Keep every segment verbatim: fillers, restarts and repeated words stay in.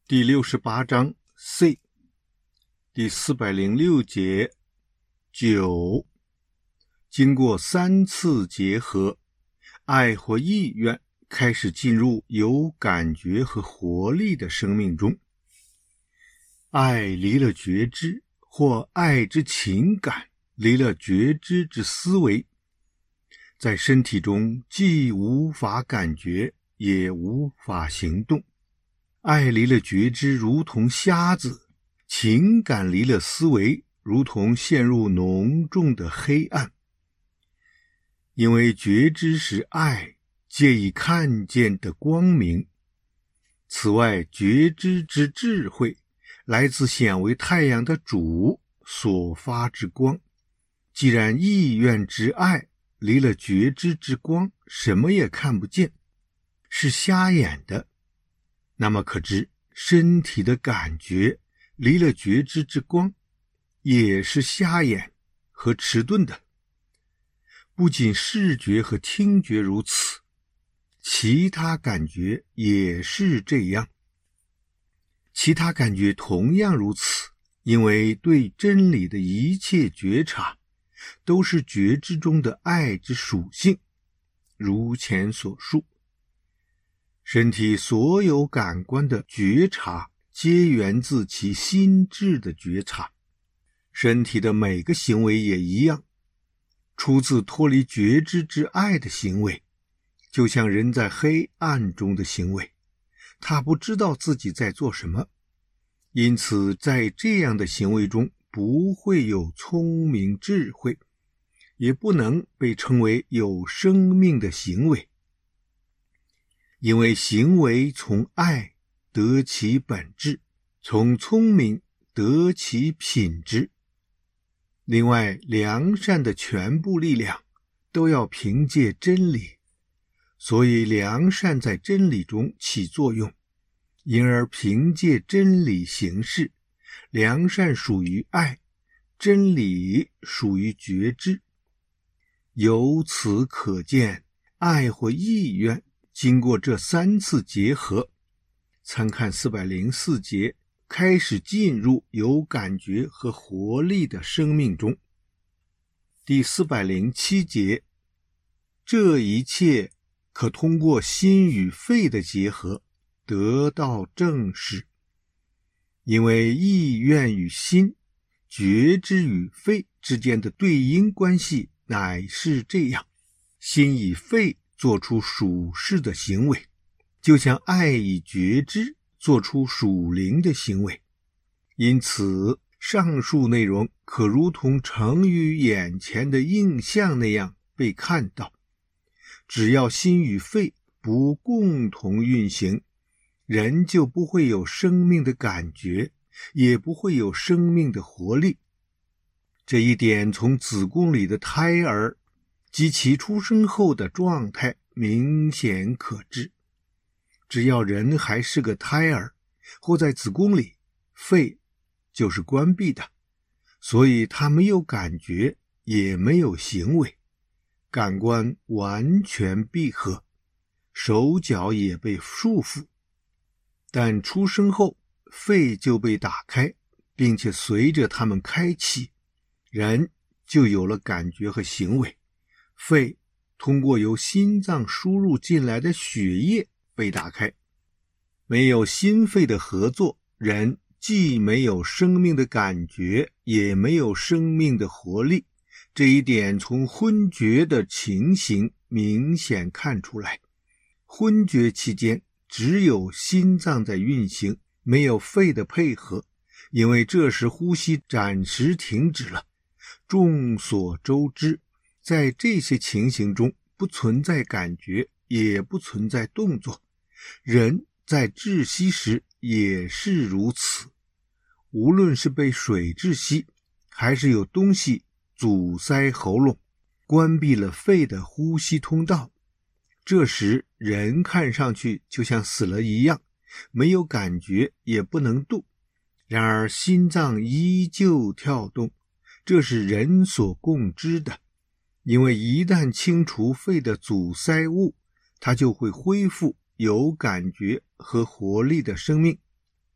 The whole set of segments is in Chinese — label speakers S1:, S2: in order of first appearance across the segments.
S1: 第六十八章 C 第四百零六节九，经过三次结合，爱或意愿开始进入有感觉和活力的生命中。爱离了觉知，或爱之情感离了觉知之思维，在身体中既无法感觉，也无法行动。爱离了觉知，如同瞎子；情感离了思维，如同陷入浓重的黑暗。因为觉知是爱借以看见的光明。此外，觉知之智慧来自显为太阳的主所发之光。既然意愿之爱离了觉知之光，什么也看不见，是瞎眼的，那么可知身体的感觉离了觉知之光，也是瞎眼和迟钝的。不仅视觉和听觉如此，其他感觉也是这样。其他感觉同样如此，因为对真理的一切觉察都是觉知中的爱之属性，如前所述。身体所有感官的觉察皆源自其心智的觉察，身体的每个行为也一样，出自脱离觉知之爱的行为，就像人在黑暗中的行为，他不知道自己在做什么，因此在这样的行为中不会有聪明智慧，也不能被称为有生命的行为。因为行为从爱得其本质，从聪明得其品质。另外，良善的全部力量都要凭借真理，所以良善在真理中起作用，因而凭借真理行事。良善属于爱，真理属于觉知。由此可见，爱或意愿经过这三次结合，参看四百零四节，开始进入有感觉和活力的生命中。第四百零七节，这一切可通过心与肺的结合得到证实。因为意愿与心，觉知与肺之间的对应关系乃是这样：心以肺做出属世的行为，就像爱以觉知做出属灵的行为。因此，上述内容可如同成于眼前的映像那样被看到。只要心与肺不共同运行，人就不会有生命的感觉，也不会有生命的活力。这一点从子宫里的胎儿及其出生后的状态明显可知。只要人还是个胎儿，或在子宫里，肺就是关闭的，所以他没有感觉，也没有行为，感官完全闭合，手脚也被束缚。但出生后，肺就被打开，并且随着它们开启，人就有了感觉和行为。肺通过由心脏输入进来的血液被打开。没有心肺的合作，人既没有生命的感觉，也没有生命的活力。这一点从昏厥的情形明显看出来。昏厥期间，只有心脏在运行，没有肺的配合，因为这时呼吸暂时停止了。众所周知，在这些情形中不存在感觉，也不存在动作。人在窒息时也是如此，无论是被水窒息，还是有东西阻塞喉咙，关闭了肺的呼吸通道，这时人看上去就像死了一样，没有感觉，也不能动。然而心脏依旧跳动，这是人所共知的。因为一旦清除肺的阻塞物，它就会恢复有感觉和活力的生命。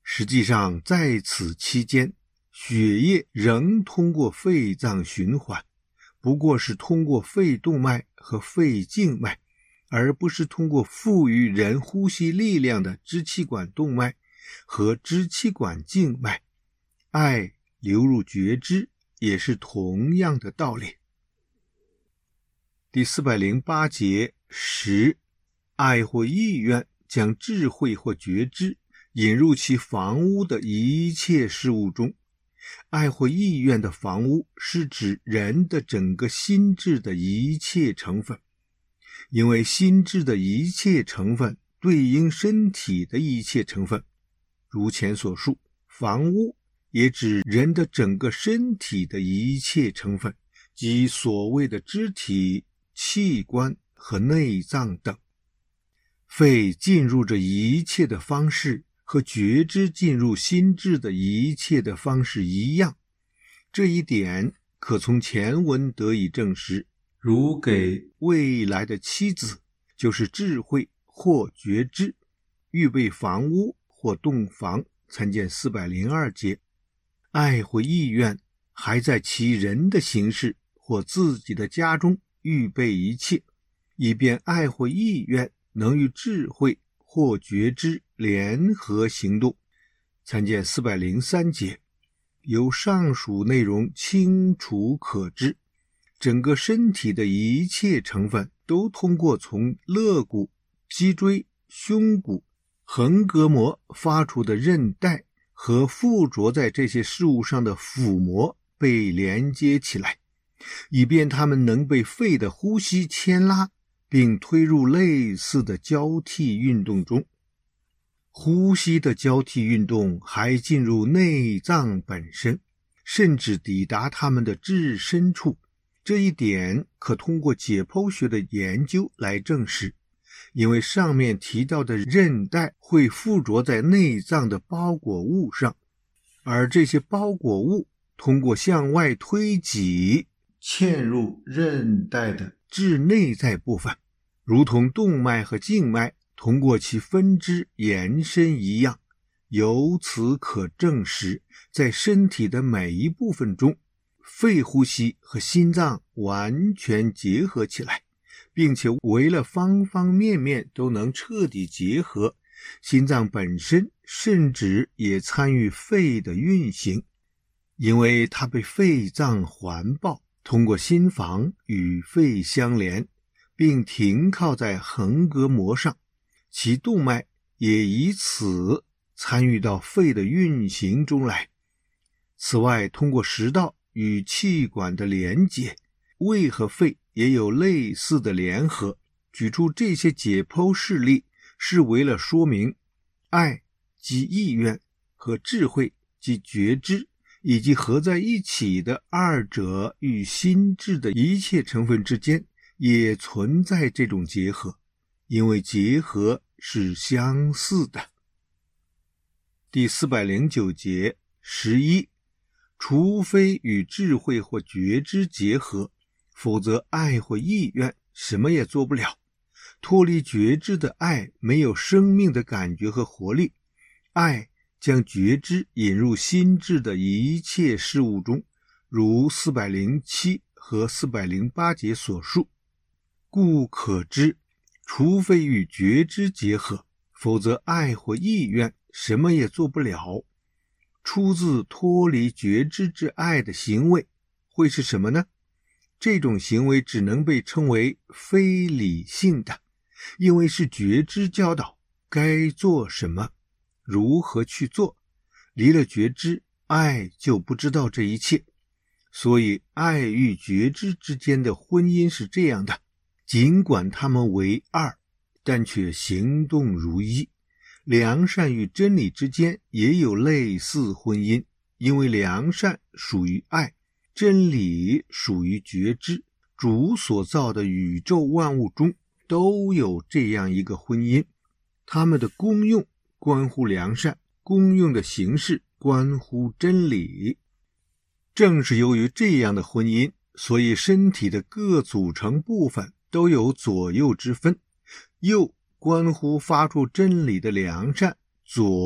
S1: 实际上在此期间，血液仍通过肺脏循环，不过是通过肺动脉和肺静脉，而不是通过赋予人呼吸力量的支气管动脉和支气管静脉。爱流入觉知也是同样的道理。第四百零八节十，爱或意愿将智慧或觉知引入其房屋的一切事物中。爱或意愿的房屋是指人的整个心智的一切成分，因为心智的一切成分对应身体的一切成分。如前所述，房屋也指人的整个身体的一切成分，即所谓的肢体、器官和内脏等。肺进入这一切的方式和觉知进入心智的一切的方式一样，这一点可从前文得以证实。如给未来的妻子，就是智慧或觉知，预备房屋或洞房，参见四百零二节。爱或意愿还在其人的形式或自己的家中预备一切，以便爱或意愿能与智慧或觉知联合行动，参见四百零三节。由上述内容清楚可知，整个身体的一切成分都通过从肋骨、脊椎、胸骨、横膈膜发出的韧带和附着在这些事物上的腹膜被连接起来，以便它们能被肺的呼吸牵拉，并推入类似的交替运动中。呼吸的交替运动还进入内脏本身，甚至抵达它们的至深处。这一点可通过解剖学的研究来证实，因为上面提到的韧带会附着在内脏的包裹物上，而这些包裹物通过向外推挤嵌入韧带的至内在部分，如同动脉和静脉通过其分支延伸一样。由此可证实，在身体的每一部分中，肺呼吸和心脏完全结合起来，并且为了方方面面都能彻底结合，心脏本身甚至也参与肺的运行，因为它被肺脏环抱，通过心房与肺相连，并停靠在横膈膜上，其动脉也以此参与到肺的运行中来。此外，通过食道与气管的连接，胃和肺也有类似的联合。举出这些解剖事例，是为了说明爱即意愿和智慧即觉知，以及合在一起的二者与心智的一切成分之间也存在这种结合，因为结合是相似的。第四百零九节十一，除非与智慧或觉知结合，否则爱或意愿什么也做不了。脱离觉知的爱没有生命的感觉和活力，爱将觉知引入心智的一切事物中，如四百零七和四百零八节所述。故可知，除非与觉知结合，否则爱或意愿什么也做不了。出自脱离觉知之爱的行为会是什么呢？这种行为只能被称为非理性的，因为是觉知教导该做什么，如何去做。离了觉知，爱就不知道这一切。所以爱与觉知之间的婚姻是这样的，尽管它们为二，但却行动如一。良善与真理之间也有类似婚姻，因为良善属于爱，真理属于觉知。主所造的宇宙万物中都有这样一个婚姻，它们的功用关乎良善，功用的形式关乎真理。正是由于这样的婚姻，所以身体的各组成部分都有左右之分，右关乎发出真理的良善，左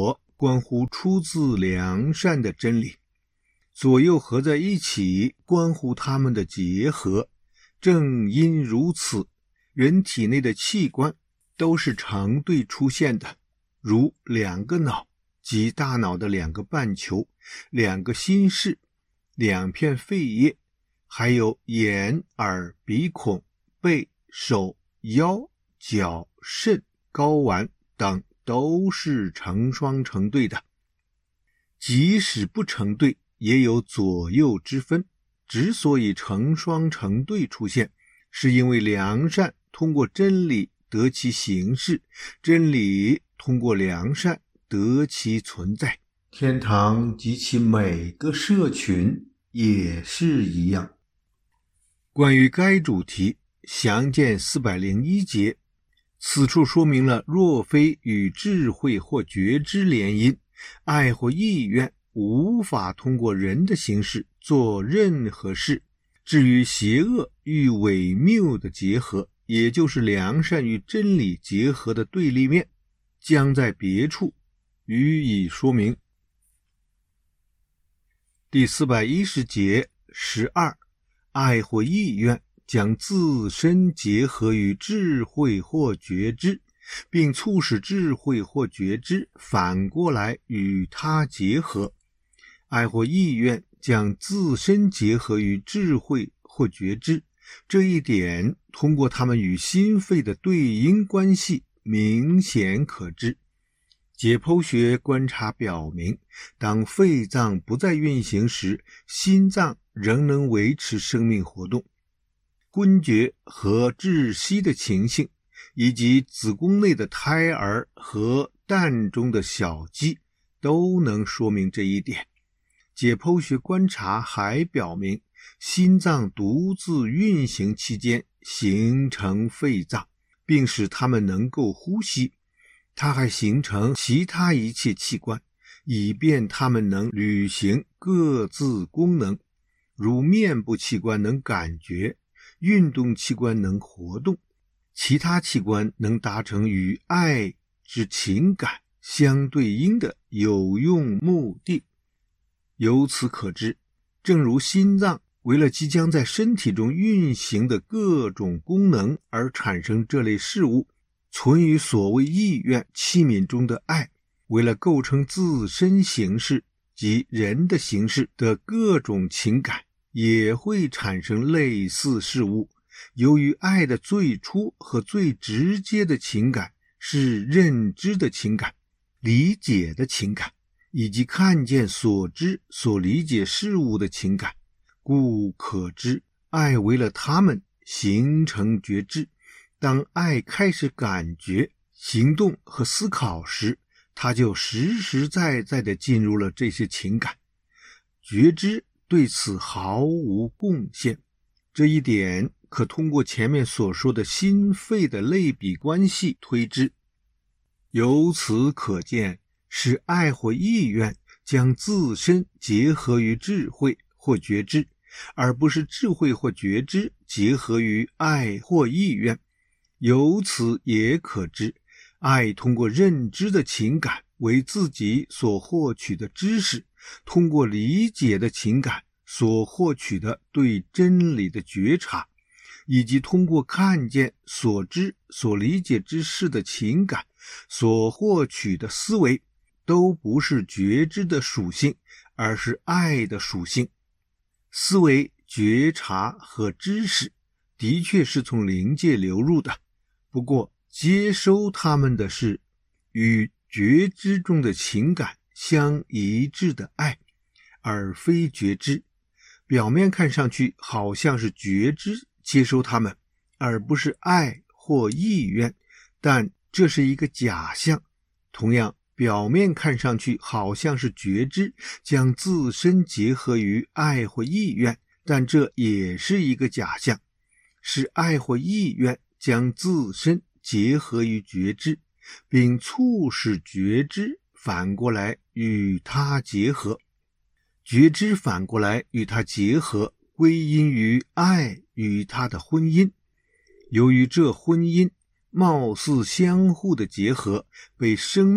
S1: 关乎出自良善的真理，左右合在一起，关乎它们的结合。正因如此，人体内的器官都是成对出现的，如两个脑及大脑的两个半球、两个心室、两片肺叶，还有眼、耳、鼻孔、背、手、腰、脚、肾、睾丸等都是成双成对的。即使不成对，也有左右之分。之所以成双成对出现，是因为良善通过真理得其形式，真理通过良善得其存在。天堂及其每个社群也是一样。关于该主题，详见四百零一节。此处说明了，若非与智慧或觉知联姻，爱或意愿无法通过人的形式做任何事。至于邪恶与伪谬的结合，也就是良善与真理结合的对立面，将在别处予以说明。第四百一十节十二，爱或意愿将自身结合于智慧或觉知，并促使智慧或觉知反过来与它结合。爱或意愿将自身结合于智慧或觉知，这一点通过它们与心肺的对应关系明显可知。解剖学观察表明，当肺脏不再运行时，心脏仍能维持生命活动。昏厥和窒息的情形，以及子宫内的胎儿和蛋中的小鸡都能说明这一点。解剖学观察还表明，心脏独自运行期间形成肺脏，并使它们能够呼吸。它还形成其他一切器官，以便它们能履行各自功能，如面部器官能感觉，运动器官能活动，其他器官能达成与爱之情感相对应的有用目的。由此可知，正如心脏为了即将在身体中运行的各种功能而产生这类事物，存于所谓意愿器皿中的爱，为了构成自身形式及人的形式的各种情感，也会产生类似事物。由于爱的最初和最直接的情感是认知的情感、理解的情感，以及看见所知所理解事物的情感，故可知爱为了他们形成觉知。当爱开始感觉、行动和思考时，它就实实在在地进入了这些情感，觉知对此毫无贡献。这一点可通过前面所说的心肺的类比关系推知。由此可见，是爱或意愿将自身结合于智慧或觉知，而不是智慧或觉知结合于爱或意愿。由此也可知，爱通过认知的情感为自己所获取的知识，通过理解的情感所获取的对真理的觉察，以及通过看见所知所理解之事的情感所获取的思维，都不是觉知的属性，而是爱的属性。思维、觉察和知识的确是从灵界流入的，不过接收它们的是与觉知中的情感相一致的爱，而非觉知。表面看上去好像是觉知接收它们，而不是爱或意愿，但这是一个假象。同样，表面看上去好像是觉知将自身结合于爱或意愿，但这也是一个假象。是爱或意愿将自身结合于觉知，并促使觉知反过来与它结合。觉知反过来与它结合，归因于爱与它的婚姻。由于这婚姻貌似相互的结合，被生命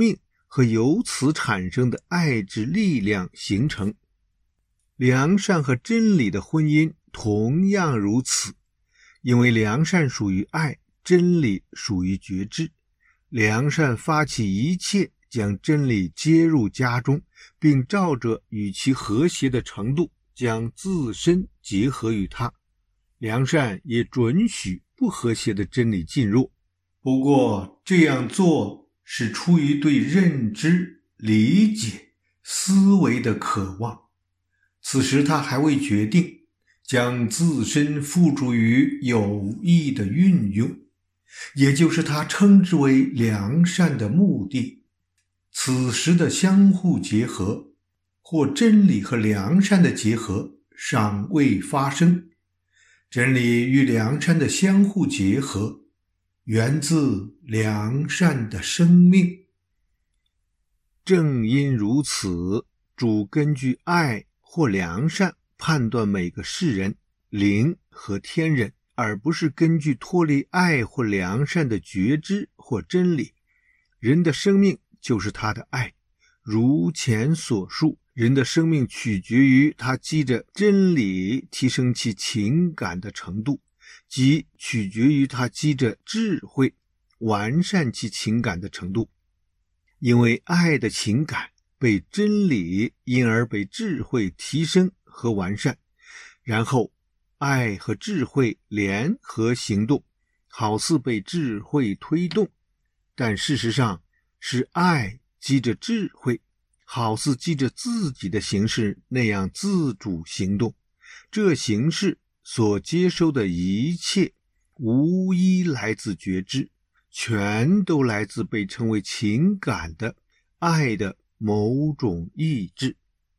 S1: 和由此产生的爱之力量形成。良善和真理的婚姻同样如此，因为良善属于爱，真理属于觉知。良善发起一切，将真理接入家中，并照着与其和谐的程度将自身结合于它。良善也准许不和谐的真理进入，不过这样做是出于对认知、理解、思维的渴望。此时他还未决定将自身付诸于有益的运用，也就是他称之为良善的目的。此时的相互结合，或真理和良善的结合尚未发生。真理与良善的相互结合源自良善的生命。正因如此，主根据爱或良善判断每个世人、灵和天人，而不是根据脱离爱或良善的觉知或真理。人的生命就是他的爱，如前所述，人的生命取决于他记着真理提升其情感的程度，即取决于他记着智慧完善其情感的程度。因为爱的情感被真理因而被智慧提升和完善，然后爱和智慧联合行动，好似被智慧推动，但事实上是爱记着智慧，好似记着自己的形式那样自主行动。这形式所接收的一切无一来自觉知，全都来自被称为情感的爱的某种意志。